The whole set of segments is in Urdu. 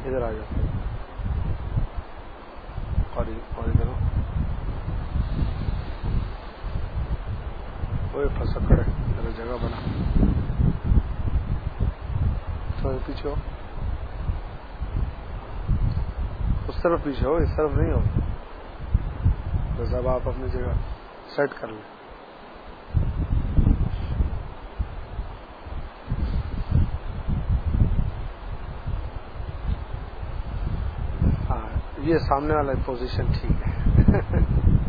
ادھر آ جاؤ اور ادھر وہ پھنسا کھڑے ذرا جگہ بنا تو پیچھے ہو اس طرف پیچھے ہو اس طرف نہیں ہو بس اب آپ اپنی جگہ سیٹ کر لیں ہاں یہ سامنے والا پوزیشن ٹھیک ہے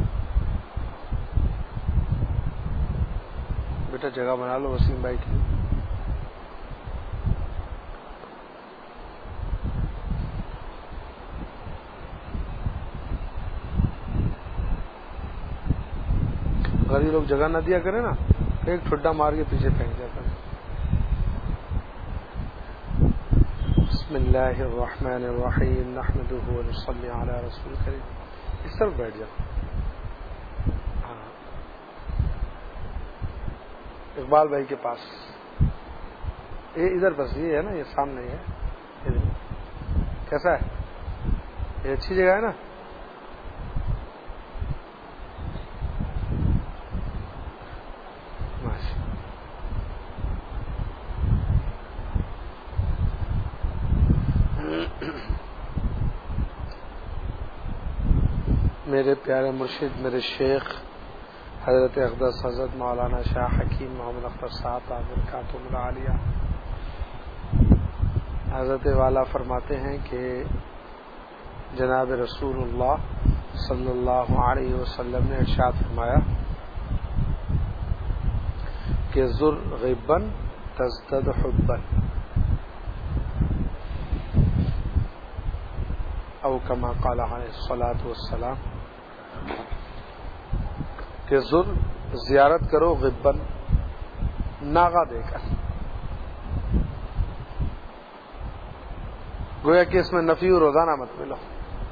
بیٹا جگہ بنا لو وسیم بھائی کی اگر یہ لوگ جگہ نہ دیا کریں نا ایک ٹھڈا مار کے پیچھے پھینک جاتا ہے بسم اللہ الرحمن الرحیم نحمده ونصلی علی رسول کریم اس طرف بیٹھ جاؤ ہاں اقبال بھائی کے پاس یہ ادھر بس یہ ہے نا یہ سامنے ہے کیسا ہے یہ اچھی جگہ ہے نا میرے پیارے مرشد میرے شیخ حضرت اقدس حضرت مولانا شاہ حکیم محمد اختر صاحب برکاتہ العالیہ حضرت والا فرماتے ہیں کہ جناب رسول اللہ صلی اللہ علیہ وسلم نے ارشاد فرمایا کہ زر غبن تزدد حبن او کما قال علیہ الصلوۃ والسلام کہ زیارت کرو غبن ناغا دے کر گویا کہ اس میں نفی و روزانہ مت ملو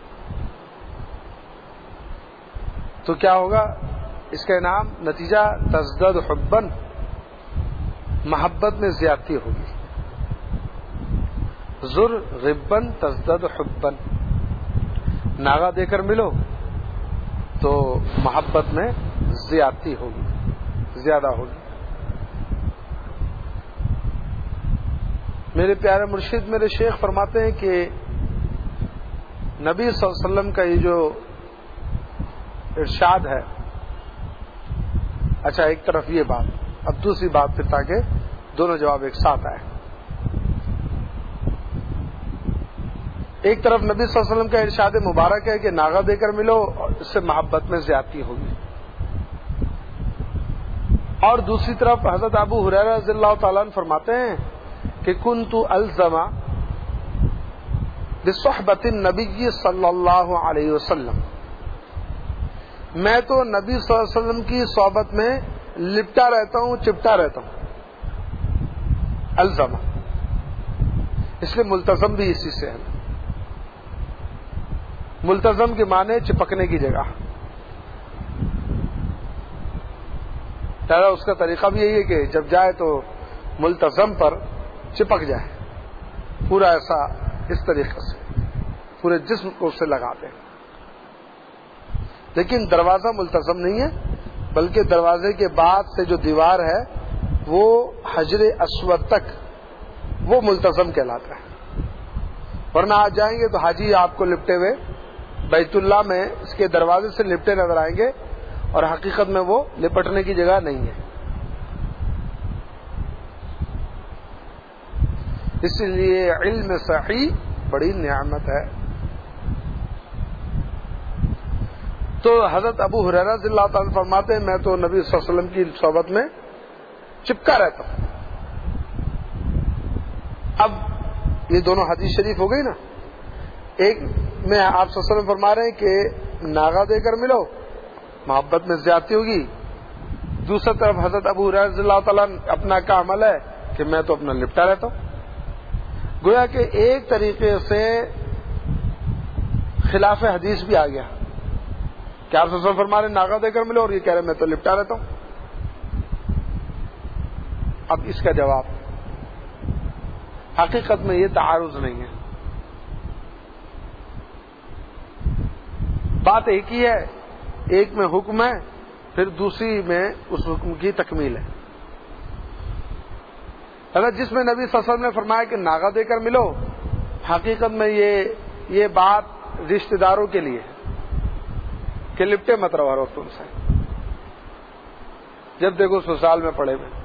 تو کیا ہوگا اس کا انعام نتیجہ تزدد حبن محبت میں زیادتی ہوگی زر غبن تزدد حبن ناغا دے کر ملو تو محبت میں زیادتی ہوگی زیادہ ہوگی میرے پیارے مرشد میرے شیخ فرماتے ہیں کہ نبی صلی اللہ علیہ وسلم کا یہ جو ارشاد ہے اچھا ایک طرف یہ بات اب دوسری بات پھر تاکہ دونوں جواب ایک ساتھ آئے ایک طرف نبی صلی اللہ علیہ وسلم کا ارشاد مبارک ہے کہ ناغا دے کر ملو اور اس سے محبت میں زیادتی ہوگی اور دوسری طرف حضرت ابو ہریرہ رضی اللہ تعالیٰ عنہ فرماتے ہیں کہ کنت الزم بصحبۃ النبی صلی اللہ علیہ وسلم میں تو نبی صلی اللہ علیہ وسلم کی صحبت میں لپٹا رہتا ہوں چپٹا رہتا ہوں الزم اس لیے ملتزم بھی اسی سے ہے ملتزم کے معنی چپکنے کی جگہ اس کا طریقہ بھی یہی ہے کہ جب جائے تو ملتزم پر چپک جائے پورا ایسا اس طریقے سے پورے جسم کو اس سے لگا دیں لیکن دروازہ ملتزم نہیں ہے بلکہ دروازے کے بعد سے جو دیوار ہے وہ حجر اسود تک وہ ملتزم کہلاتا ہے ورنہ آج جائیں گے تو حاجی آپ کو لپٹے ہوئے بیت اللہ میں اس کے دروازے سے لپٹے نظر آئیں گے اور حقیقت میں وہ لپٹنے کی جگہ نہیں ہے اس لیے علم صحیح بڑی نعمت ہے تو حضرت ابو ہریرہ رضی اللہ تعالیٰ فرماتے ہیں میں تو نبی صلی اللہ علیہ وسلم کی صحبت میں چپکا رہتا ہوں اب یہ دونوں حدیث شریف ہو گئی نا ایک میں آپ صلی اللہ علیہ وسلم فرما رہے ہیں کہ ناغا دے کر ملو محبت میں زیادتی ہوگی دوسری طرف حضرت ابو ہریرہ رضی اللہ تعالیٰ اپنا کا عمل ہے کہ میں تو اپنا لپٹا رہتا ہوں گویا کہ ایک طریقے سے خلاف حدیث بھی آ گیا کہ آپ صلی اللہ علیہ وسلم فرما رہے ناغا دے کر ملو اور یہ کہہ رہے میں تو لپٹا رہتا ہوں اب اس کا جواب حقیقت میں یہ تعارض نہیں ہے بات ایک ہی ہے، ایک میں حکم ہے، پھر دوسری میں اس حکم کی تکمیل ہے۔ اگر جس میں نبی صلی اللہ علیہ وسلم نے فرمایا کہ ناغہ دے کر ملو، حقیقت میں یہ بات رشتہ داروں کے لیے ہے کہ لپٹے مت رہو ہر وقت ان سے، جب دیکھو سسرال میں پڑے ہوئے۔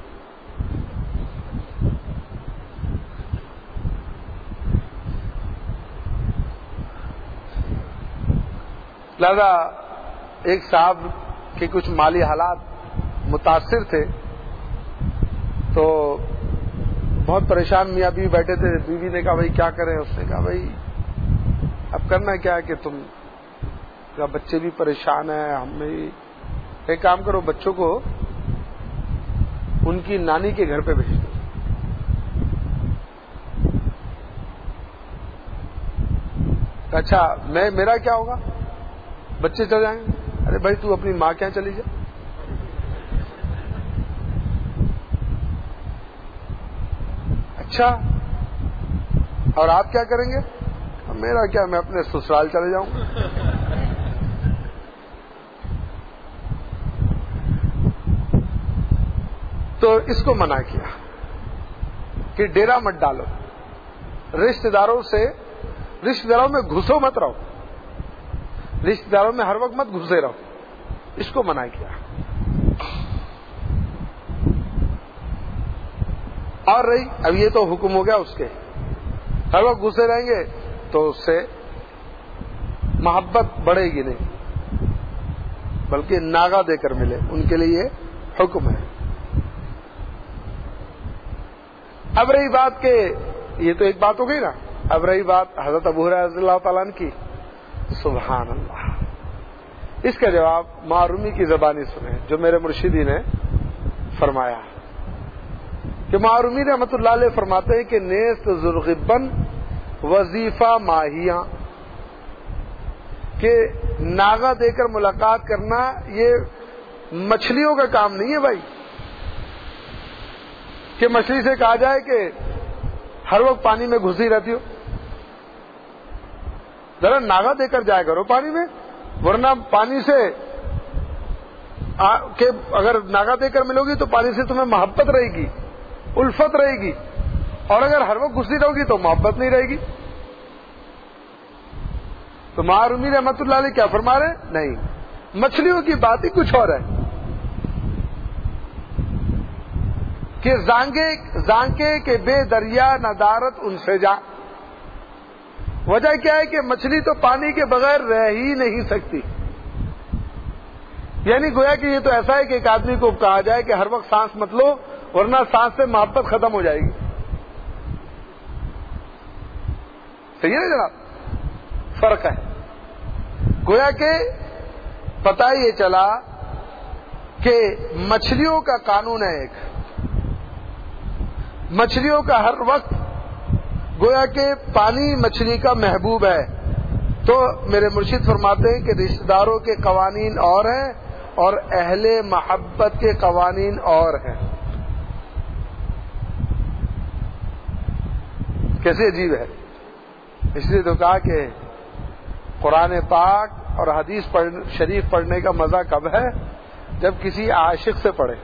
لہذا ایک صاحب کے کچھ مالی حالات متاثر تھے، تو بہت پریشان میاں بیوی بیٹھے تھے۔ بیوی نے کہا بھائی کیا کریں؟ اس نے کہا بھائی اب کرنا کیا ہے کہ تم کا بچے بھی پریشان ہیں، ہم بھی ایک کام کرو، بچوں کو ان کی نانی کے گھر پہ بھیج دو۔ اچھا میرا کیا ہوگا؟ بچے چل جائیں گے۔ ارے بھائی تو اپنی ماں کے یہاں چلی جا۔ اچھا اور آپ کیا کریں گے؟ میرا کیا، میں اپنے سسرال چلے جاؤں۔ تو اس کو منع کیا کہ ڈیرا مت ڈالو، رشتہ داروں میں گھسو مت رہو، رشتہ داروں میں ہر وقت مت گھسے رہو، اس کو منع کیا۔ اور رہی اب یہ تو حکم ہو گیا اس کے، ہر وقت گھسے رہیں گے تو اس سے محبت بڑھے گی نہیں، بلکہ ناغہ دے کر ملے، ان کے لیے یہ حکم ہے۔ اب رہی بات کہ یہ تو ایک بات ہو گئی نا، اب رہی بات حضرت ابو ہریرہ رضی اللہ تعالیٰ عنہ کی، سبحان اللہ، اس کا جواب معرومی کی زبانی سنیں جو میرے مرشدی نے فرمایا کہ معرومی رحمت اللہ علیہ فرماتے ہیں کہ نیست ذوالغبن وظیفہ ماہیاں، کہ ناغہ دے کر ملاقات کرنا یہ مچھلیوں کا کام نہیں ہے بھائی، کہ مچھلی سے کہا جائے کہ ہر وقت پانی میں گھسی رہتی ہو، ذرا ناغہ دے کر جایا کرو پانی میں، ورنہ پانی سے کہ اگر ناغہ دے کر ملو گی تو پانی سے تمہیں محبت رہے گی، الفت رہے گی، اور اگر ہر وقت گھسی رہو گی تو محبت نہیں رہے گی۔ تو معرومی رحمت اللہ علیہ کیا فرما رہے ہیں؟ نہیں، مچھلیوں کی بات ہی کچھ اور ہے کہ زانکے کے بے دریا ندارت ان سے جا۔ وجہ کیا ہے کہ مچھلی تو پانی کے بغیر رہ ہی نہیں سکتی، یعنی گویا کہ یہ تو ایسا ہے کہ ایک آدمی کو کہا جائے کہ ہر وقت سانس مت لو ورنہ سانس سے محبت ختم ہو جائے گی۔ صحیح ہے نا جناب؟ فرق ہے۔ گویا کہ پتہ یہ چلا کہ مچھلیوں کا قانون ہے ایک، مچھلیوں کا ہر وقت گویا کہ پانی مچھلی کا محبوب ہے، تو میرے مرشد فرماتے ہیں کہ رشتہ داروں کے قوانین اور ہیں اور اہل محبت کے قوانین اور ہیں۔ کیسے عجیب ہے، اس لیے تو کہا کہ قرآن پاک اور حدیث شریف پڑھنے کا مزہ کب ہے؟ جب کسی عاشق سے پڑھے۔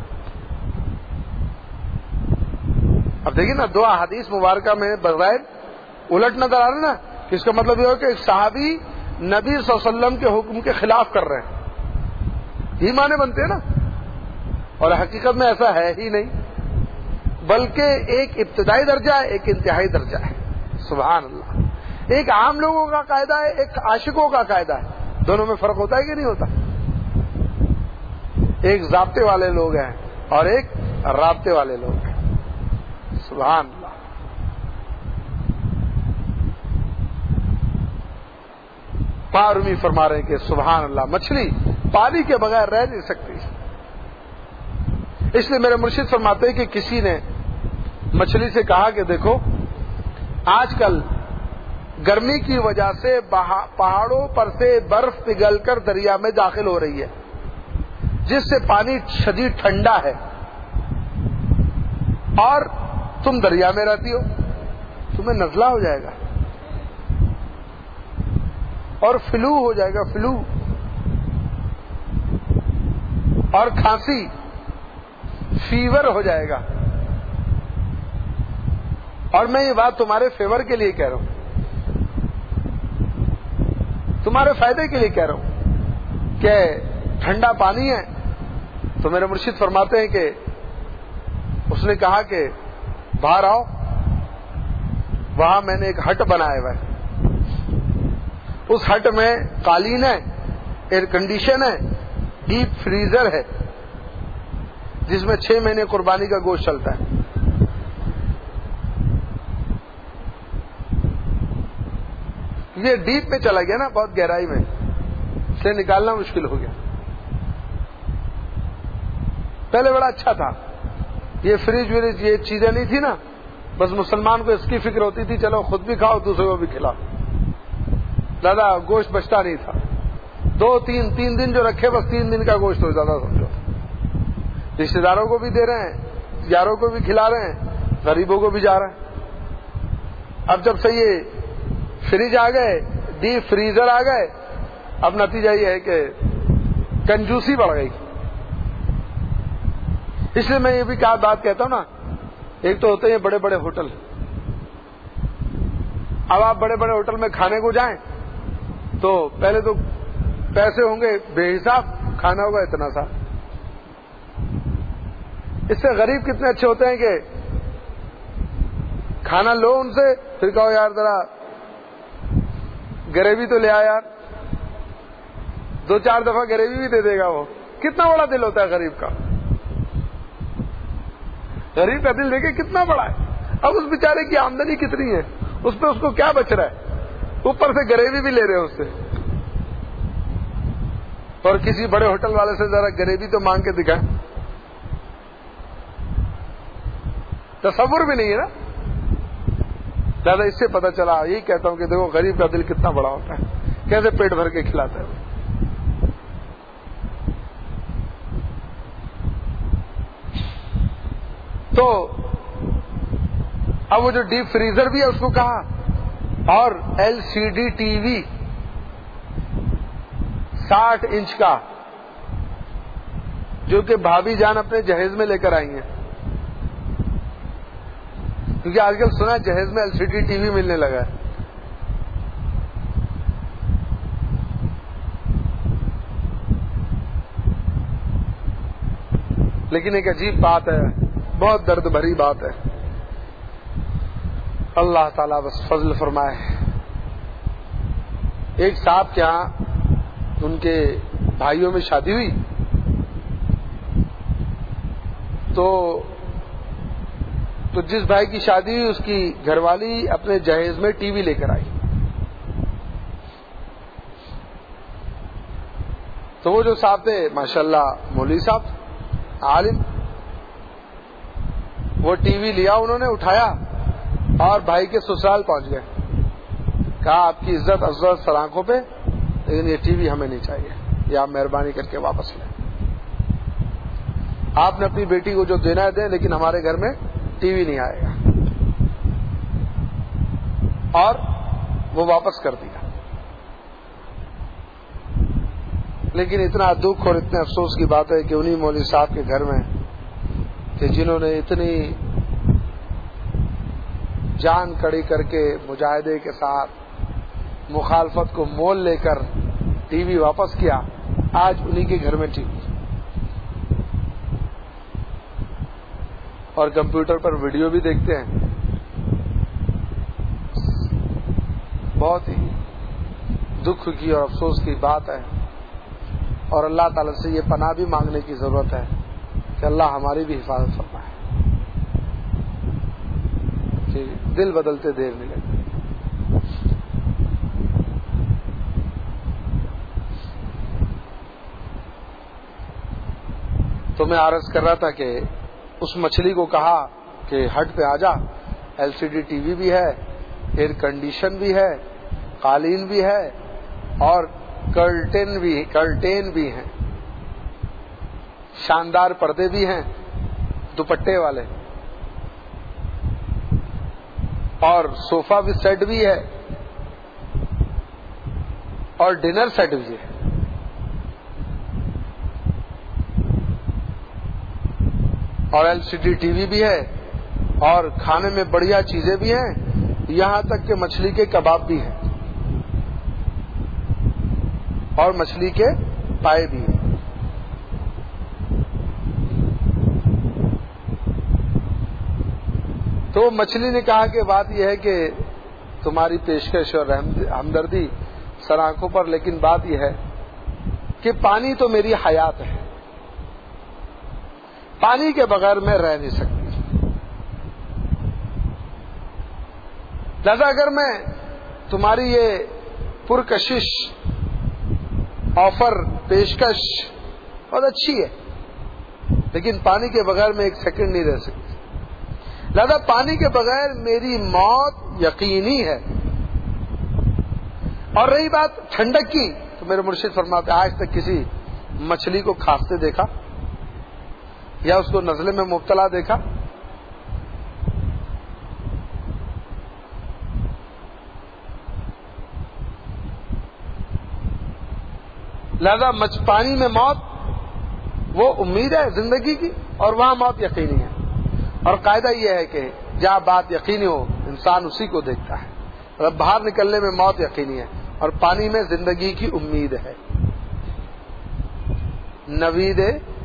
اب دیکھیے نا، دو احادیث مبارکہ میں بظاہر الٹ نظر آ رہے نا، کہ اس کا مطلب یہ ہو کہ ایک صحابی نبی صلی اللہ علیہ وسلم کے حکم کے خلاف کر رہے ہیں، یہ معنی بنتے ہیں نا، اور حقیقت میں ایسا ہے ہی نہیں، بلکہ ایک ابتدائی درجہ ہے، ایک انتہائی درجہ ہے۔ سبحان اللہ، ایک عام لوگوں کا قاعدہ ہے، ایک عاشقوں کا قاعدہ ہے، دونوں میں فرق ہوتا ہے کہ نہیں ہوتا؟ ایک ضابطے والے لوگ ہیں اور ایک رابطے والے لوگ ہیں۔ سبحان اللہ۔ معرومی فرما رہے ہیں کہ سبحان اللہ، مچھلی پانی کے بغیر رہ نہیں سکتی، اس لیے میرے مرشد فرماتے ہیں کہ کسی نے مچھلی سے کہا کہ دیکھو آج کل گرمی کی وجہ سے پہاڑوں پر سے برف پگھل کر دریا میں داخل ہو رہی ہے، جس سے پانی شدید ٹھنڈا ہے، اور تم دریا میں رہتی ہو، تمہیں نزلہ ہو جائے گا اور فلو ہو جائے گا، فلو اور کھانسی، فیور ہو جائے گا. اور میں یہ بات تمہارے فیور کے لیے کہہ رہا ہوں، تمہارے فائدے کے لیے کہہ رہا ہوں کہ ٹھنڈا پانی ہے تو میرے مرشد فرماتے ہیں کہ اس نے کہا کہ باہر آؤ، وہاں میں نے ایک ہٹ بنایا ہوا ہے، اس ہٹ میں قالین ہے، ایئر کنڈیشن ہے، ڈیپ فریزر ہے جس میں 6 مہینے قربانی کا گوشت چلتا ہے. یہ ڈیپ میں چلا گیا نا، بہت گہرائی میں، سے نکالنا مشکل ہو گیا. پہلے بڑا اچھا تھا، یہ فریج وریج یہ چیزیں نہیں تھی نا، بس مسلمان کو اس کی فکر ہوتی تھی چلو خود بھی کھاؤ دوسرے کو بھی کھلاؤ. زیادہ گوشت بچتا نہیں تھا، 2-3 دن جو رکھے بس 3 دن کا گوشت ہو زیادہ سمجھو. رشتے داروں کو بھی دے رہے ہیں، یاروں کو بھی کھلا رہے ہیں، غریبوں کو بھی جا رہے ہیں. اب جب سے یہ فریج آ گئے، ڈیپ فریزر آ گئے، اب نتیجہ یہ ہے کہ کنجوسی بڑھ گئی. اس لیے میں یہ بھی بات کہتا ہوں نا، ایک تو ہوتے ہیں بڑے بڑے ہوٹل. اب آپ بڑے بڑے ہوٹل میں کھانے کو جائیں تو پہلے تو پیسے ہوں گے بے حساب، کھانا ہوگا اتنا سا. اس سے غریب کتنے اچھے ہوتے ہیں کہ کھانا لو ان سے، پھر کہو یار ذرا گریوی تو لے آ یار، 2-4 دفعہ گریوی بھی دے دے گا. وہ کتنا بڑا دل ہوتا ہے غریب کا. غریب کا دل دیکھے کتنا بڑا ہے. اب اس بیچارے کی آمدنی کتنی ہے، اس پہ اس کو کیا بچ رہا ہے، اوپر سے گریوی بھی لے رہے ہیں اس سے. اور کسی بڑے ہوٹل والے سے ذرا گریوی تو مانگ کے دکھائیں، تصور بھی نہیں ہے نا. زیادہ اس سے پتہ چلا، یہی کہتا ہوں کہ دیکھو غریب کا دل کتنا بڑا ہوتا ہے، کیسے پیٹ بھر کے کھلاتا ہے. تو اب وہ جو ڈیپ فریزر بھی ہے اس کو کہا، اور LCD ٹی وی 60 انچ کا، جو کہ بھابھی جان اپنے جہیز میں لے کر آئی ہیں، کیونکہ آج کل سنا جہیز میں LCD ٹی وی ملنے لگا ہے. لیکن ایک عجیب بات ہے، بہت درد بھری بات ہے. اللہ تعالیٰ بس فضل فرمائے. ایک صاحب کے ہاں ان کے بھائیوں میں شادی ہوئی تو جس بھائی کی شادی ہوئی اس کی گھر والی اپنے جہیز میں ٹی وی لے کر آئی. تو وہ جو صاحب تھے ماشاءاللہ مولوی صاحب عالم، وہ ٹی وی لیا انہوں نے، اٹھایا اور بھائی کے سسرال پہنچ گئے. کہا آپ کی عزت عزت سر پہ، لیکن یہ ٹی وی ہمیں نہیں چاہیے، یہ آپ مہربانی کر کے واپس لیں. آپ نے اپنی بیٹی کو جو دینا ہے دیں، لیکن ہمارے گھر میں ٹی وی نہیں آئے گا. اور وہ واپس کر دیا. لیکن اتنا دکھ اور اتنے افسوس کی بات ہے کہ انہی مولوی صاحب کے گھر میں کہ جنہوں نے اتنی جان کڑی کر کے مجاہدے کے ساتھ مخالفت کو مول لے کر ٹی وی واپس کیا، آج انہی کے گھر میں ٹی وی اور کمپیوٹر پر ویڈیو بھی دیکھتے ہیں. بہت ہی دکھ کی اور افسوس کی بات ہے. اور اللہ تعالی سے یہ پناہ بھی مانگنے کی ضرورت ہے کہ اللہ ہماری بھی حفاظت فرمائے کہ دل بدلتے دیر نہیں لگتی. تو میں عرض کر رہا تھا کہ اس مچھلی کو کہا کہ ہٹ پہ آ جا، LCD ٹی وی بھی ہے، ایئر کنڈیشن بھی ہے، قالین بھی ہے، اور کرٹین بھی ہیں، شاندار پردے بھی ہیں دوپٹے والے، اور صوفہ بھی سیٹ بھی ہے، اور ڈنر سیٹ بھی ہے. اور LCD TV بھی ہے اور کھانے میں بڑھیا چیزیں بھی ہیں، یہاں تک کہ مچھلی کے کباب بھی ہیں اور مچھلی کے پائے بھی ہیں۔ تو مچھلی نے کہا کہ بات یہ ہے کہ تمہاری پیشکش اور ہمدردی سر آنکھوں پر، لیکن بات یہ ہے کہ پانی تو میری حیات ہے، پانی کے بغیر میں رہ نہیں سکتی، لہذا اگر میں تمہاری یہ پرکشش آفر پیشکش بہت اچھی ہے، لیکن پانی کے بغیر میں ایک سیکنڈ نہیں رہ سکتی، لہذا پانی کے بغیر میری موت یقینی ہے۔ اور رہی بات ٹھنڈک کی، تو میرے مرشد فرماتے آج تک کسی مچھلی کو کھانستے دیکھا یا اس کو نزلے میں مبتلا دیکھا؟ لہذا پانی میں موت وہ امید ہے زندگی کی، اور وہاں موت یقینی ہے، اور قاعدہ یہ ہے کہ جہاں بات یقینی ہو انسان اسی کو دیکھتا ہے، اور باہر نکلنے میں موت یقینی ہے، اور پانی میں زندگی کی امید ہے، نوید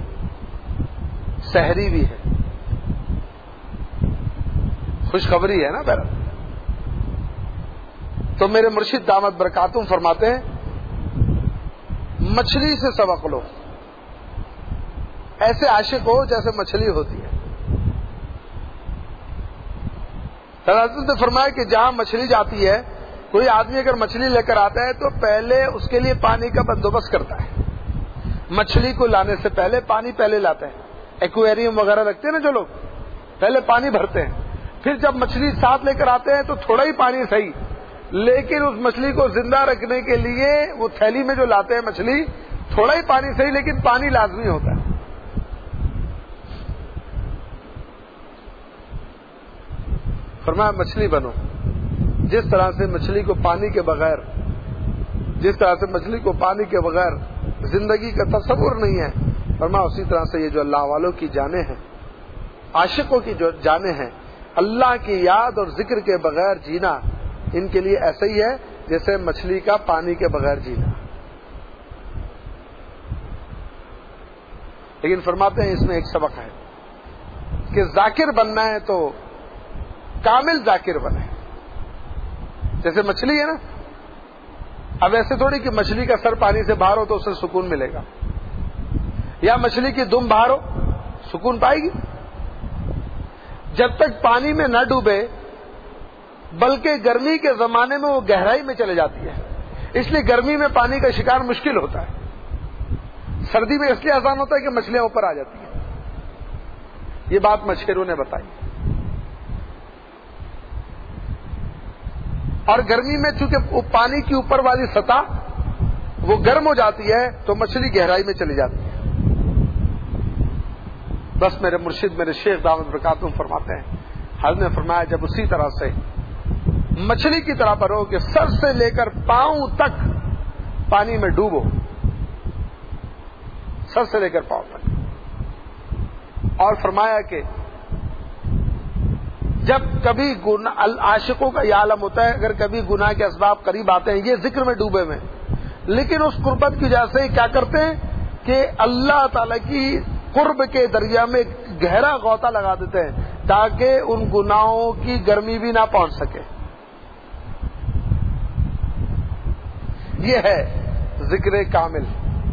سحری بھی ہے، خوشخبری ہے نا بہرحال۔ تو میرے مرشد دامت برکاتہم فرماتے ہیں مچھلی سے سبق لو، ایسے عاشق ہو جیسے مچھلی ہوتی ہے۔ حضرت نے فرمایا کہ جہاں مچھلی جاتی ہے، کوئی آدمی اگر مچھلی لے کر آتا ہے تو پہلے اس کے لیے پانی کا بندوبست کرتا ہے، مچھلی کو لانے سے پہلے پانی پہلے لاتا ہے، ایکویریم وغیرہ رکھتے ہیں نا جو لوگ، پہلے پانی بھرتے ہیں، پھر جب مچھلی ساتھ لے کر آتے ہیں تو تھوڑا ہی پانی صحیح، لیکن اس مچھلی کو زندہ رکھنے کے لیے وہ تھیلی میں جو لاتے ہیں مچھلی، تھوڑا ہی پانی صحیح لیکن پانی لازمی ہوتا ہے۔ فرمایا مچھلی بنو، جس طرح سے مچھلی کو پانی کے بغیر زندگی کا تصور نہیں ہے، فرمایا اسی طرح سے یہ جو اللہ والوں کی جانیں ہیں، عاشقوں کی جو جانیں ہیں، اللہ کی یاد اور ذکر کے بغیر جینا ان کے لیے ایسا ہی ہے جیسے مچھلی کا پانی کے بغیر جینا۔ لیکن فرماتے ہیں اس میں ایک سبق ہے کہ ذاکر بننا ہے تو کامل ذاکر بنے، جیسے مچھلی ہے نا، اب ایسے تھوڑی کہ مچھلی کا سر پانی سے باہر ہو تو اسے سکون ملے گا، یا مچھلی کی دم باہر ہو سکون پائے گی؟ جب تک پانی میں نہ ڈوبے، بلکہ گرمی کے زمانے میں وہ گہرائی میں چلے جاتی ہے، اس لیے گرمی میں پانی کا شکار مشکل ہوتا ہے، سردی میں اس لیے آسان ہوتا ہے کہ مچھلیاں اوپر آ جاتی ہیں۔ یہ بات مچھیروں نے بتائی۔ اور گرمی میں چونکہ پانی کی اوپر والی سطح وہ گرم ہو جاتی ہے تو مچھلی گہرائی میں چلی جاتی ہے۔ بس میرے مرشد میرے شیخ دامت برکاتہم فرماتے ہیں، حضرت نے فرمایا جب اسی طرح سے مچھلی کی طرح بنو کہ سر سے لے کر پاؤں تک پانی میں ڈوبو، سر سے لے کر پاؤں تک، اور فرمایا کہ جب کبھی عاشقوں کا یہ عالم ہوتا ہے، اگر کبھی گناہ کے اسباب قریب آتے ہیں، یہ ذکر میں ڈوبے ہوئے، لیکن اس قربت کی وجہ سے کیا کرتے ہیں کہ اللہ تعالی کی قرب کے دریا میں گہرا غوطہ لگا دیتے ہیں تاکہ ان گناہوں کی گرمی بھی نہ پہنچ سکے۔ یہ ہے ذکر کامل،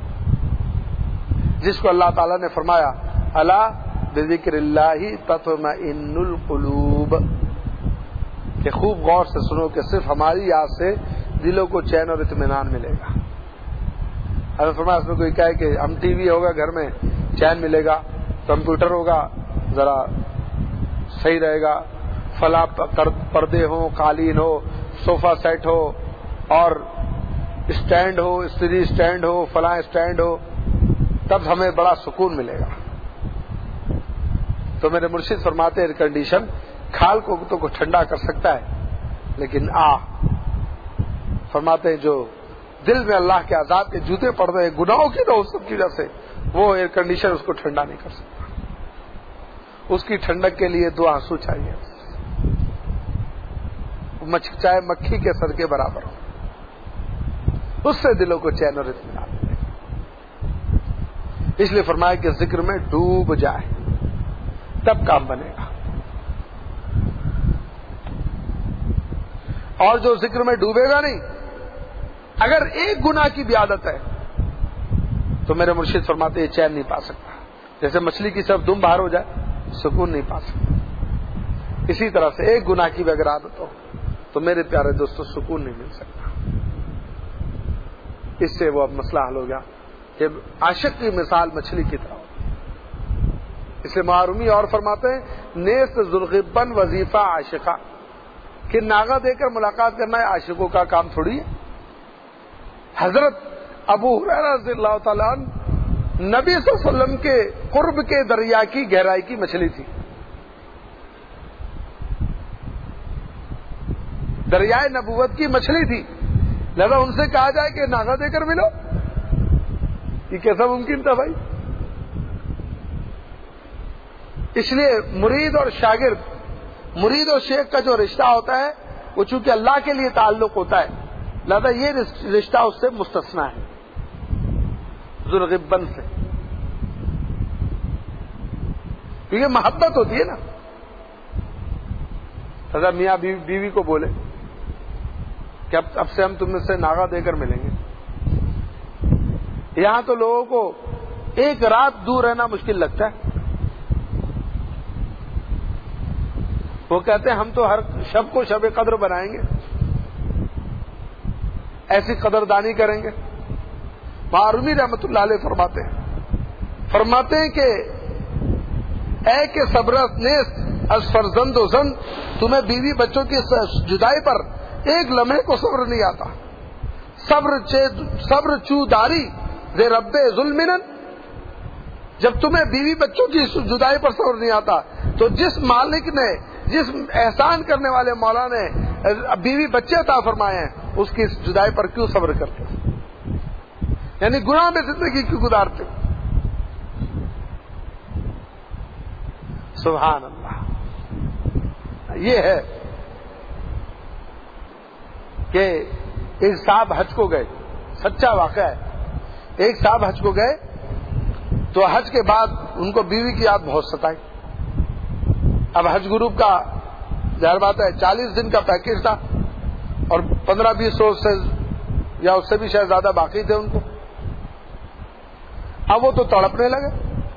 جس کو اللہ تعالیٰ نے فرمایا الا بذکر اللہ تطمئن القلوب، کہ خوب غور سے سنو کہ صرف ہماری یاد سے دلوں کو چین اور اطمینان ملے گا۔ اگر فرمایا اس میں کوئی کہے کہ ہم ٹی وی ہوگا گھر میں چین ملے گا، کمپیوٹر ہوگا ذرا صحیح رہے گا، فلاں پردے ہو، قالین ہو، صوفہ سیٹ ہو، اور اسٹینڈ ہو، استری اسٹینڈ ہو، فلاں اسٹینڈ ہو، تب ہمیں بڑا سکون ملے گا۔ تو میرے مرشد فرماتے ایئر کنڈیشن کھال کو ٹھنڈا کر سکتا ہے، لیکن فرماتے ہیں جو دل میں اللہ کے عذاب کے جوتے پڑ رہے ہیں گناہوں کی تو سب کی وجہ سے، وہ ایئر کنڈیشن اس کو ٹھنڈا نہیں کر سکتا۔ اس کی ٹھنڈک کے لیے 2 آنسو چاہیے، چاہے مکھی کے سر کے برابر ہو، اس سے دلوں کو چین اور اطمینان ملے۔ اس لیے فرمایا کہ ذکر میں ڈوب جائے تب کام بنے گا، اور جو ذکر میں ڈوبے گا نہیں، اگر ایک گناہ کی بھی عادت ہے تو میرے مرشد فرماتے ہیں چین نہیں پا سکتا، جیسے مچھلی کی صرف دم باہر ہو جائے سکون نہیں پا سکتا، اسی طرح سے ایک گناہ کی بھی اگر عادت ہو تو میرے پیارے دوستوں سکون نہیں مل سکتا۔ اس سے وہ اب مسئلہ حل ہو گیا کہ عاشق کی مثال مچھلی کی طرح، اس لیے معرومی اور فرماتے ہیں نیست ذوالغبن وظیفہ عاشقہ، کہ ناغہ دے کر ملاقات کرنا ہے عاشقوں کا کام تھوڑی ہے۔ حضرت ابو ہریرہ رضی اللہ تعالیٰ عنہ نبی صلی اللہ علیہ وسلم کے قرب کے دریا کی گہرائی کی مچھلی تھی، دریائے نبوت کی مچھلی تھی، لہذا ان سے کہا جائے کہ ناغہ دے کر ملو، یہ کیسا ممکن تھا بھائی؟ اس لیے مرید اور شاگرد، مرید اور شیخ کا جو رشتہ ہوتا ہے وہ چونکہ اللہ کے لیے تعلق ہوتا ہے، لہذا یہ رشتہ اس سے مستثنا ہے، ذوالغبن سے، کیونکہ محبت ہوتی ہے نا۔ حضرت میاں بیوی کو بولے کہ اب سے ہم تم سے ناغہ دے کر ملیں گے، یہاں تو لوگوں کو ایک رات دور رہنا مشکل لگتا ہے، وہ کہتے ہیں ہم تو ہر شب کو شب قدر بنائیں گے، ایسی قدردانی کریں گے۔ معرومی رحمت اللہ علیہ فرماتے ہیں کہ اے کہ صبر نیست از فرزند و زن، تمہیں بیوی بچوں کی جدائی پر ایک لمحے کو صبر نہیں آتا، صبر چوداری زے رب ظلمنن، جب تمہیں بیوی بچوں کی جدائی پر صبر نہیں آتا تو جس مالک نے، جس احسان کرنے والے مولا نے بیوی بچے عطا فرمائے ہیں اس کی جدائی پر کیوں صبر کرتے، یعنی گناہ میں زندگی کیوں گزارتے؟ سبحان اللہ۔ یہ ہے کہ ایک صاحب حج کو گئے، سچا واقعہ ہے، ایک صاحب حج کو گئے تو حج کے بعد ان کو بیوی کی یاد بہت ستائی۔ اب حج گروپ کا ظاہر بات ہے 40 دن کا پیکج تھا اور 15-20 روز سے یا اس سے بھی شاید زیادہ باقی تھے ان کو، اب وہ تو تڑپنے لگے،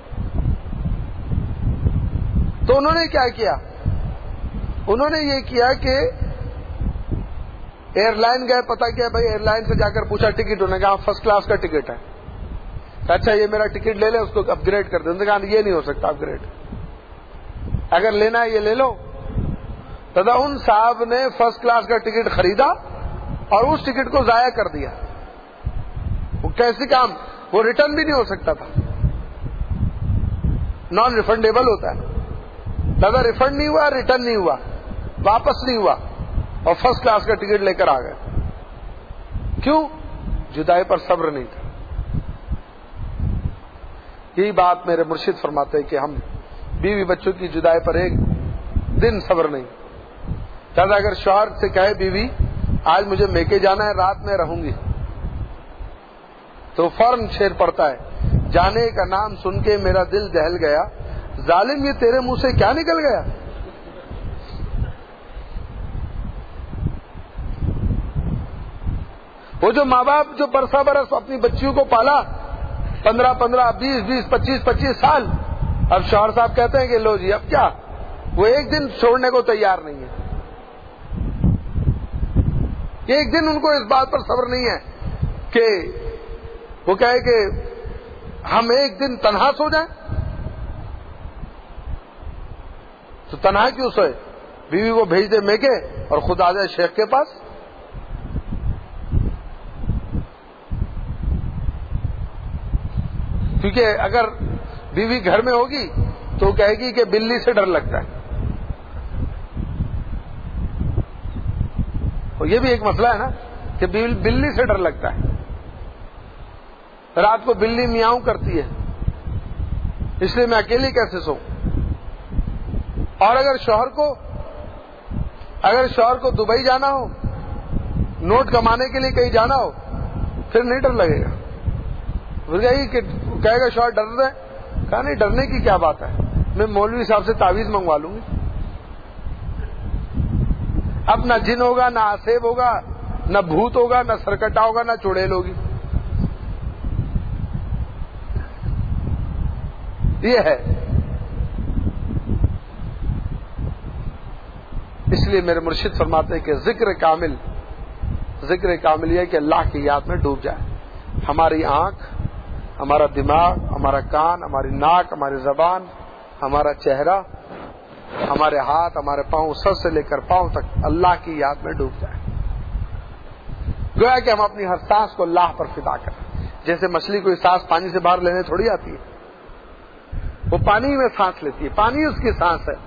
تو انہوں نے کیا کیا، انہوں نے یہ کیا کہ ایئر لائن گئے، پتا کیا بھائی، ایئر لائن سے جا کر پوچھا ٹکٹ، انہوں نے کہا فرسٹ کلاس کا ٹکٹ ہے، اچھا یہ میرا ٹکٹ لے لیں، اس کو اپ گریڈ کر دیں، انہوں نے کہا یہ نہیں ہو سکتا اپ گریڈ، اگر لینا ہے یہ لے لو۔ تدا ان صاحب نے فرسٹ کلاس کا ٹکٹ خریدا اور اس ٹکٹ کو ضائع کر دیا، وہ کیسی کام، وہ ریٹرن بھی نہیں ہو سکتا تھا، نان ریفنڈیبل ہوتا ہے، تدا ریفنڈ نہیں ہوا، ریٹرن نہیں ہوا، واپس نہیں ہوا، اور فرسٹ کلاس کا ٹکٹ لے کر آ گئے، کیوں؟ جدائی پر صبر نہیں تھا۔ یہی بات میرے مرشد فرماتے ہیں کہ ہم بیوی بچوں کی جدائی پر ایک دن صبر نہیں، لہذا اگر شوہر سے کہے بیوی آج مجھے میکے جانا ہے، رات میں رہوں گی، تو فوراً شعر پڑتا ہے، جانے کا نام سن کے میرا دل دہل گیا، ظالم یہ تیرے منہ سے کیا نکل گیا۔ وہ جو ماں باپ جو برسا برس اپنی بچیوں کو پالا، 15-15, 20-20, 25-25 سال، اب شوہر صاحب کہتے ہیں کہ لو جی اب کیا، وہ ایک دن چھوڑنے کو تیار نہیں ہے، ایک دن ان کو اس بات پر صبر نہیں ہے کہ وہ کہے کہ ہم ایک دن تنہا سو جائیں، تو تنہا کیوں سوئے، بیوی کو بھیج دے میکے اور خود آ جائے شیخ کے پاس۔ کیونکہ اگر بیوی گھر میں ہوگی تو کہے گی کہ بلی سے ڈر لگتا ہے، اور یہ بھی ایک مسئلہ ہے نا کہ بلی سے ڈر لگتا ہے، رات کو بلی میاؤں کرتی ہے، اس لیے میں اکیلی کیسے سو۔ اور اگر شوہر کو دبئی جانا ہو، نوٹ کمانے کے لیے کہیں جانا ہو، پھر نہیں ڈر لگے گا. کہے گا شوہر ڈر رہے. کہا نہیں، ڈرنے کی کیا بات ہے، میں مولوی صاحب سے تعویذ منگوا لوں گی. اب نہ جن ہوگا، نہ آسیب ہوگا، نہ بھوت ہوگا، نہ سرکٹا ہوگا، نہ چڑیل ہوگی. یہ ہے. اس لیے میرے مرشد فرماتے ہیں کہ ذکر کامل یہ کہ اللہ کی یاد میں ڈوب جائے. ہماری آنکھ، ہمارا دماغ، ہمارا کان، ہماری ناک، ہماری زبان، ہمارا چہرہ، ہمارے ہاتھ، ہمارے پاؤں، سر سے لے کر پاؤں تک اللہ کی یاد میں ڈوب جائے. گویا کہ ہم اپنی ہر سانس کو اللہ پر فدا کریں. جیسے مچھلی کوئی سانس پانی سے باہر لینے تھوڑی آتی ہے، وہ پانی میں سانس لیتی ہے، پانی اس کی سانس ہے.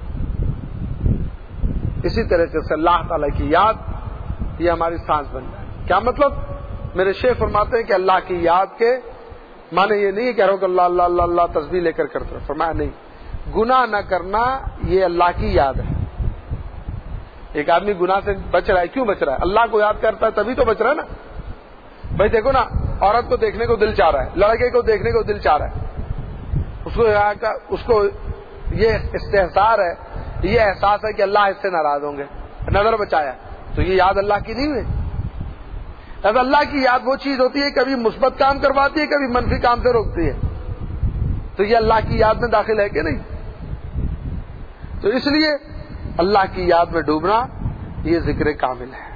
اسی طرح سے اللہ تعالی کی یاد یہ ہماری سانس بن جائے. کیا مطلب؟ میرے شیخ فرماتے ہیں کہ اللہ کی یاد کے معنی یہ نہیں کہہ رہا ہوں کہ اللہ اللہ اللہ اللہ تسبیح لے کر کرتے. فرمایا نہیں، گناہ نہ کرنا یہ اللہ کی یاد ہے. ایک آدمی گناہ سے بچ رہا ہے، کیوں بچ رہا ہے؟ اللہ کو یاد کرتا ہے تبھی تو بچ رہا ہے نا. بھائی دیکھو نا، عورت کو دیکھنے کو دل چاہ رہا ہے، لڑکے کو دیکھنے کو دل چاہ رہا ہے، اس کو یہ استحسار ہے، یہ احساس ہے کہ اللہ اس سے ناراض ہوں گے، نظر بچایا. تو یہ یاد اللہ کی نہیں ہوئی. اب اللہ کی یاد وہ چیز ہوتی ہے کبھی مثبت کام کرواتی ہے، کبھی منفی کام سے روکتی ہے. تو یہ اللہ کی یاد میں داخل ہے کہ نہیں؟ تو اس لیے اللہ کی یاد میں ڈوبنا یہ ذکر کامل ہے،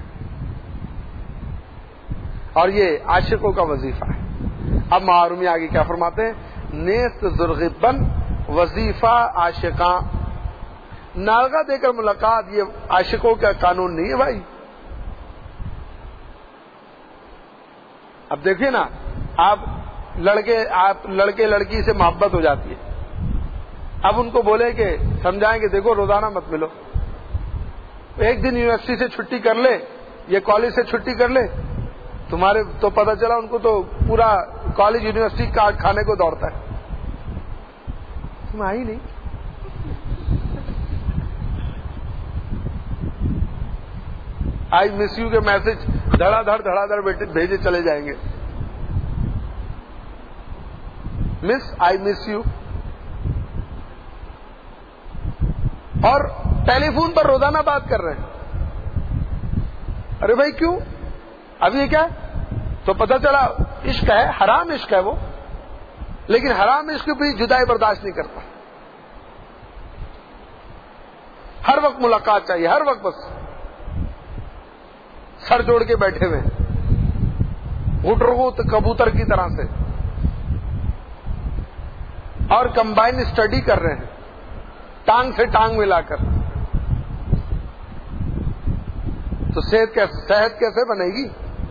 اور یہ عاشقوں کا وظیفہ ہے. اب معرومی آگے کیا فرماتے ہیں؟ نیست ذرغبن وظیفہ عاشقاں. ناغہ دے کر ملاقات یہ عاشقوں کا قانون نہیں ہے بھائی. اب دیکھیے نا، آپ لڑکے لڑکی سے محبت ہو جاتی ہے. اب ان کو بولے کہ سمجھائیں کہ دیکھو روزانہ مت ملو، ایک دن یونیورسٹی سے چھٹی کر لے یا کالج سے چھٹی کر لے، تمہارے تو پتہ چلا ان کو تو پورا کالج یونیورسٹی کارڈ کھانے کو دوڑتا ہے. تم آئی نہیں. آئی مس یو کے میسج دھڑا دھڑ بھیجے چلے جائیں گے. Miss I miss you. اور ٹیلی فون پر روزانہ بات کر رہے ہیں. ارے بھائی کیوں؟ اب یہ کیا؟ تو پتہ چلا عشق ہے، حرام عشق ہے وہ، لیکن حرام عشق بھی جدائی برداشت نہیں کرتا. ہر وقت ملاقات چاہیے، ہر وقت بس سر جوڑ کے بیٹھے ہوئے غٹرغوت کبوتر کی طرح سے، اور کمبائن اسٹڈی کر رہے ہیں ٹانگ سے ٹانگ ملا کر. تو صحت کیسے بنے گی؟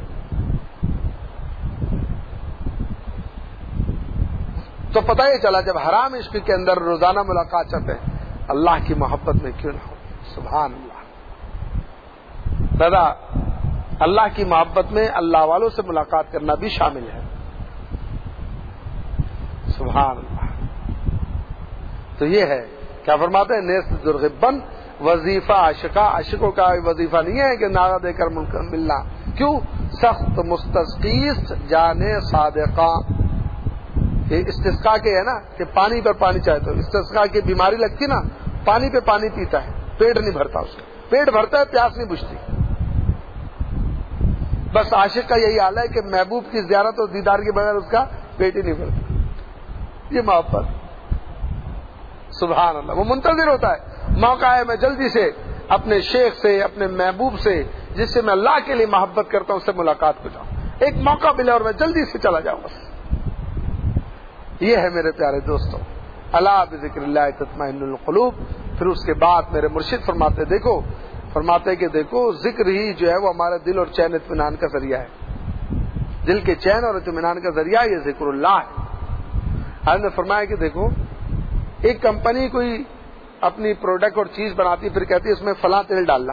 تو پتہ یہ چلا جب حرام عشق کے اندر روزانہ ملاقات چاہتے ہیں، اللہ کی محبت میں کیوں نہ ہو. سبحان اللہ. دادا اللہ کی محبت میں اللہ والوں سے ملاقات کرنا بھی شامل ہے. سبحان اللہ. تو یہ ہے کیا فرماتے ہیں؟ نیست ذرغبن وظیفہ عاشقہ. عاشقوں کا وظیفہ نہیں ہے کہ نعرہ دے کر ملنا. کیوں؟ سخت مستسقیس جانے صادقاں. یہ استسقاء کے ہے نا کہ پانی پر پانی چاہے. تو استسقاء کی بیماری لگتی نا، پانی پہ پانی پیتا ہے، پیٹ نہیں بھرتا اس کا. پیٹ بھرتا ہے، پیاس نہیں بجھتی. بس عاشق کا یہی حال ہے کہ محبوب کی زیارت اور دیدار کے بغیر اس کا پیٹ ہی نہیں بھرتا. یہ محبت. سبحان اللہ. وہ منتظر ہوتا ہے، موقع ہے میں جلدی سے اپنے شیخ سے، اپنے محبوب سے، جس سے میں اللہ کے لیے محبت کرتا ہوں، اس سے ملاقات کو جاؤں. ایک موقع ملے اور میں جلدی سے چلا جاؤں بس. یہ ہے میرے پیارے دوستوں، الا بذکر اللہ تطمئن القلوب. پھر اس کے بعد میرے مرشد فرماتے کہ دیکھو ذکر ہی جو ہے وہ ہمارے دل اور چین اطمینان کا ذریعہ ہے. دل کے چین اور اطمینان کا ذریعہ یہ ذکر اللہ ہے. حضرت نے فرمایا کہ دیکھو ایک کمپنی کوئی اپنی پروڈکٹ اور چیز بناتی، پھر کہتی ہے اس میں فلاں تیل ڈالنا.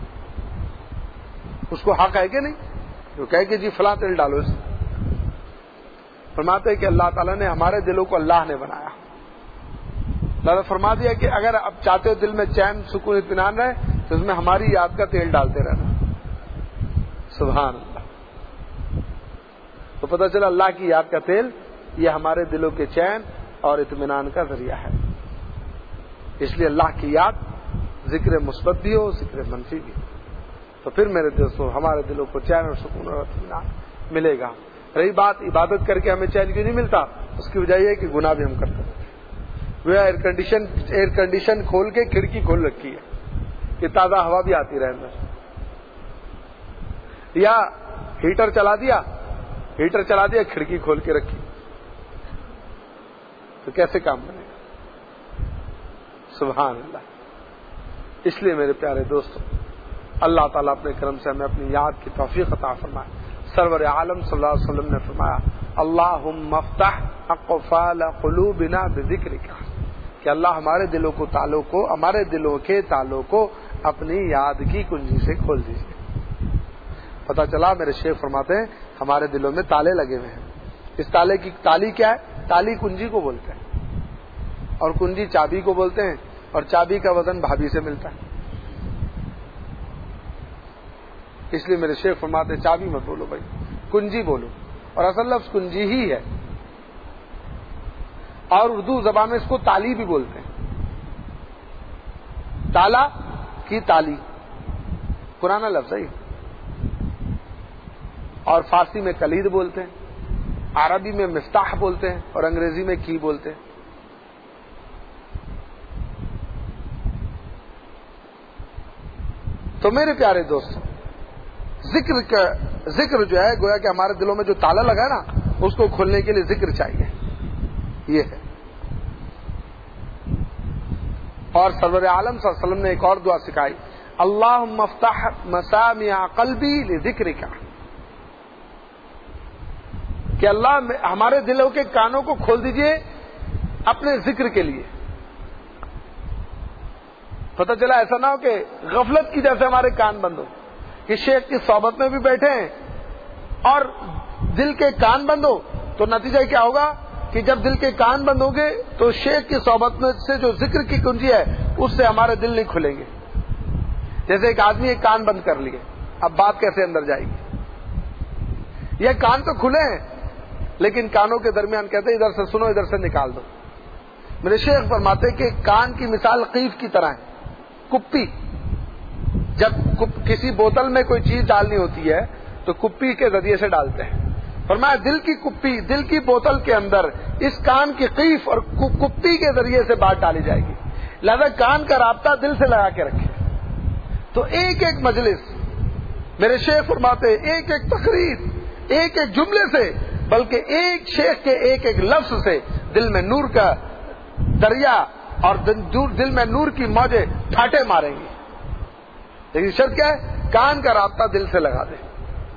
اس کو حق ہے کہ نہیں؟ جو کہے کہ جی فلاں تیل ڈالو. اس فرماتے کہ اللہ تعالیٰ نے ہمارے دلوں کو اللہ نے بنایا. اللہ فرما دیا کہ اگر اب چاہتے ہو دل میں چین سکون اطمینان رہے تو اس میں ہماری یاد کا تیل ڈالتے رہنا. سبحان اللہ. تو پتہ چلا اللہ کی یاد کا تیل یہ ہمارے دلوں کے چین اور اطمینان کا ذریعہ ہے. اس لیے اللہ کی یاد ذکر مثبت بھی ہو ذکر منفی بھی ہو تو پھر میرے دوستوں ہمارے دلوں کو چین اور سکون اور اطمینان ملے گا. رہی بات عبادت کر کے ہمیں چین کیوں نہیں ملتا, اس کی وجہ یہ ہے کہ گناہ بھی ہم کرتے ہیں. وہ ایئر کنڈیشن کھول کے کھڑکی کھول رکھی ہے کہ تازہ ہوا بھی آتی رہے اندر, یا ہیٹر چلا دیا کھڑکی کھول کے رکھی تو کیسے کام بنے گا. سبحان اللہ. اس لیے میرے پیارے دوستوں اللہ تعالیٰ اپنے کرم سے ہمیں اپنی یاد کی توفیق عطا فرمائے. سرور عالم صلی اللہ علیہ وسلم نے فرمایا اللہم افتح اقفال قلوبنا بذکرک, کہ اللہ ہمارے دلوں کے تالوں کو اپنی یاد کی کنجی سے کھول دیجیے. پتہ چلا میرے شیخ فرماتے ہیں ہمارے دلوں میں تالے لگے ہوئے ہیں. اس تالے کی تالی کیا ہے؟ تالی کنجی کو بولتے ہیں اور کنجی چابی کو بولتے ہیں, اور چابی کا وزن بھابھی سے ملتا ہے. اس لیے میرے شیخ فرماتے ہیں چابی مت بولو بھائی, کنجی بولو, اور اصل لفظ کنجی ہی ہے. اور اردو زبان میں اس کو تالی بھی بولتے ہیں. تالا کی تالی پرانا لفظ ہے. اور فارسی میں کلید بولتے ہیں, عربی میں مفتاح بولتے ہیں, اور انگریزی میں کی بولتے ہیں. تو میرے پیارے دوستوں ذکر جو ہے گویا کہ ہمارے دلوں میں جو تالا لگا ہے نا اس کو کھولنے کے لیے ذکر چاہیے. یہ ہے. اور سرور عالم صلی اللہ علیہ وسلم نے ایک اور دعا سکھائی اللہم افتح مسامع قلبی لذکرک, کہ اللہ ہمارے دلوں کے کانوں کو کھول دیجئے اپنے ذکر کے لیے. پتہ چلا ایسا نہ ہو کہ غفلت کی جیسے ہمارے کان بند ہو, کہ شیخ کی صحبت میں بھی بیٹھے ہیں اور دل کے کان بند ہو, تو نتیجہ کیا ہوگا کہ جب دل کے کان بند ہوں گے تو شیخ کی صحبت میں سے جو ذکر کی کنجی ہے اس سے ہمارے دل نہیں کھلیں گے. جیسے ایک آدمی ایک کان بند کر لیے, اب بات کیسے اندر جائے گی؟ یہ کان تو کھلے ہیں لیکن کانوں کے درمیان کہتے ہیں ادھر سے سنو ادھر سے نکال دو. میرے شیخ فرماتے کہ کان کی مثال قیف کی طرح ہے, کپی. جب کسی بوتل میں کوئی چیز ڈالنی ہوتی ہے تو کپی کے ذریعے سے ڈالتے ہیں. فرمایا دل کی کپی, دل کی بوتل کے اندر اس کان کی قیف اور کپی کے ذریعے سے بات ڈالی جائے گی. لہذا کان کا رابطہ دل سے لگا کے رکھے. تو ایک ایک مجلس میرے شیخ فرماتے ایک ایک تقریر, ایک ایک جملے سے, بلکہ ایک شیخ کے ایک ایک لفظ سے دل میں نور کا دریا اور دل میں نور کی موجیں ٹھاٹے ماریں گی. لیکن شرط کیا ہے؟ کان کا رابطہ دل سے لگا دیں.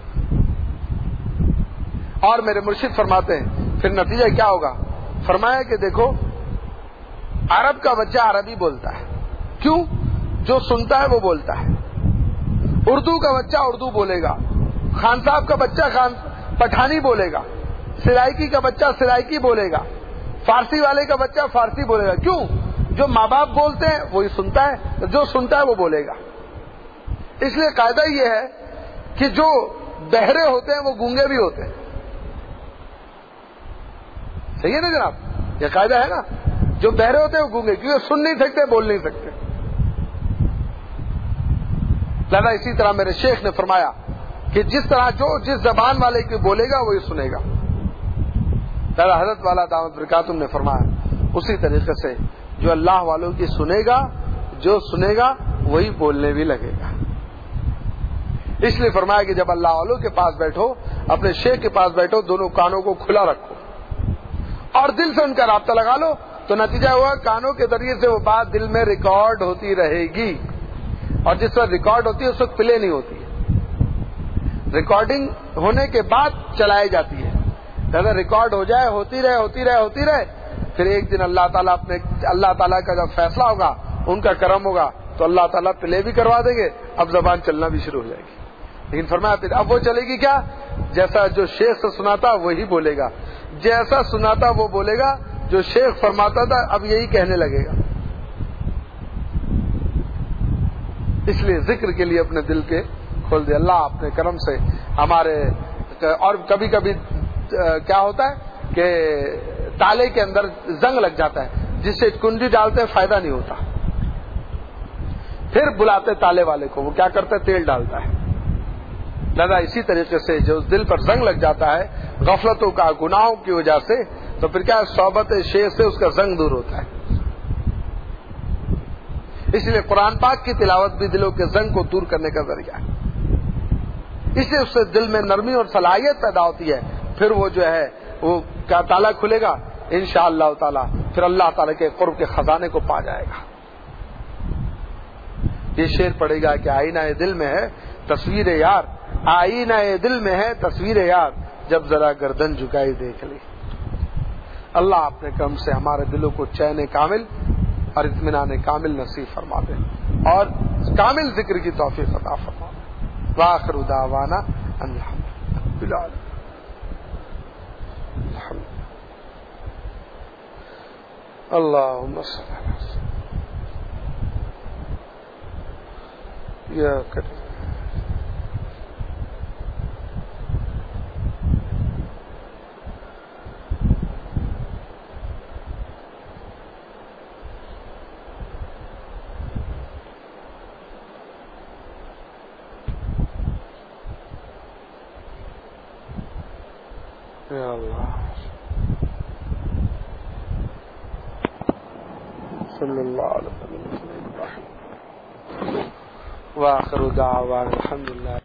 اور میرے مرشد فرماتے ہیں پھر نتیجہ کیا ہوگا؟ فرمایا کہ دیکھو عرب کا بچہ عربی بولتا ہے, کیوں؟ جو سنتا ہے وہ بولتا ہے. اردو کا بچہ اردو بولے گا, خان صاحب کا بچہ پٹھانی بولے گا, سرائکی کا بچہ سرائکی بولے گا, فارسی والے کا بچہ فارسی بولے گا. کیوں؟ جو ماں باپ بولتے ہیں وہی سنتا ہے, جو سنتا ہے وہ بولے گا. اس لیے قاعدہ یہ ہے کہ جو بہرے ہوتے ہیں وہ گونگے بھی ہوتے ہیں. صحیح ہے نا جناب؟ یہ قاعدہ ہے نا, جو بہرے ہوتے ہیں وہ گونگے, کیونکہ سن نہیں سکتے, بول نہیں سکتے. لہذا اسی طرح میرے شیخ نے فرمایا کہ جس طرح جو جس زبان والے کی بولے گا وہی سنے گا. لہذا حضرت والا دامت برکاتہم نے فرمایا اسی طریقے سے جو اللہ والوں کی سنے گا, جو سنے گا وہی بولنے بھی لگے گا. اس لیے فرمایا کہ جب اللہ والوں کے پاس بیٹھو, اپنے شیخ کے پاس بیٹھو, دونوں کانوں کو کھلا رکھو اور دل سے ان کا رابطہ لگا لو, تو نتیجہ ہوا کانوں کے ذریعے سے وہ بات دل میں ریکارڈ ہوتی رہے گی. اور جس وقت ریکارڈ ہوتی ہے اس وقت پلے نہیں ہوتی ہے, ریکارڈنگ ہونے کے بعد چلائی جاتی ہے. اگر ریکارڈ ہو جائے, ہوتی رہے, پھر ایک دن اللہ تعالیٰ کا جب فیصلہ ہوگا, ان کا کرم ہوگا, تو اللہ تعالیٰ پلے بھی کروا دیں گے, اب زبان چلنا بھی شروع ہو جائے گی. لیکن فرمایا پھر اب وہ چلے گی کیا؟ جیسا جو شیخ سے سنا تھا وہی بولے گا, جیسا سنا تھا وہ بولے گا, جو شیخ فرماتا تھا اب یہی کہنے لگے گا. اس لیے ذکر کے لیے اپنے دل کے کھول دے. اللہ اپنے کرم سے ہمارے. اور کبھی کبھی کیا ہوتا ہے کہ تالے کے اندر زنگ لگ جاتا ہے, جس سے کنڈی ڈالتے فائدہ نہیں ہوتا, پھر بلاتے تالے والے کو, وہ کیا کرتا ہے تیل ڈالتا ہے. لہذا اسی طریقے سے جو دل پر زنگ لگ جاتا ہے غفلتوں کا, گناہوں کی وجہ سے, تو پھر کیا صحبت شیخ سے اس کا زنگ دور ہوتا ہے. اس لیے قرآن پاک کی تلاوت بھی دلوں کے زنگ کو دور کرنے کا ذریعہ ہے. اس لیے اس سے دل میں نرمی اور صلاحیت پیدا ہوتی ہے. پھر وہ جو ہے وہ کیا تالا کھلے گا انشاءاللہ تعالی, پھر اللہ تعالی کے قرب کے خزانے کو پا جائے گا. یہ شعر پڑے گا کہ آئینہ دل میں ہے تصویر یار, آئینہ دل میں ہے تصویر یار, جب ذرا گردن جھکائی دیکھ لی. اللہ اپنے کرم سے ہمارے دلوں کو چین کامل اور اطمینان کامل نصیب فرما دے اور کامل ذکر کی توفیق عطا فرما دے. وآخر دعوانا ان الحمد للہ. اللهم صل على سيدنا يا كريم. يا الله صلى الله عليه وسلم. وآخر دعوانا الحمد لله.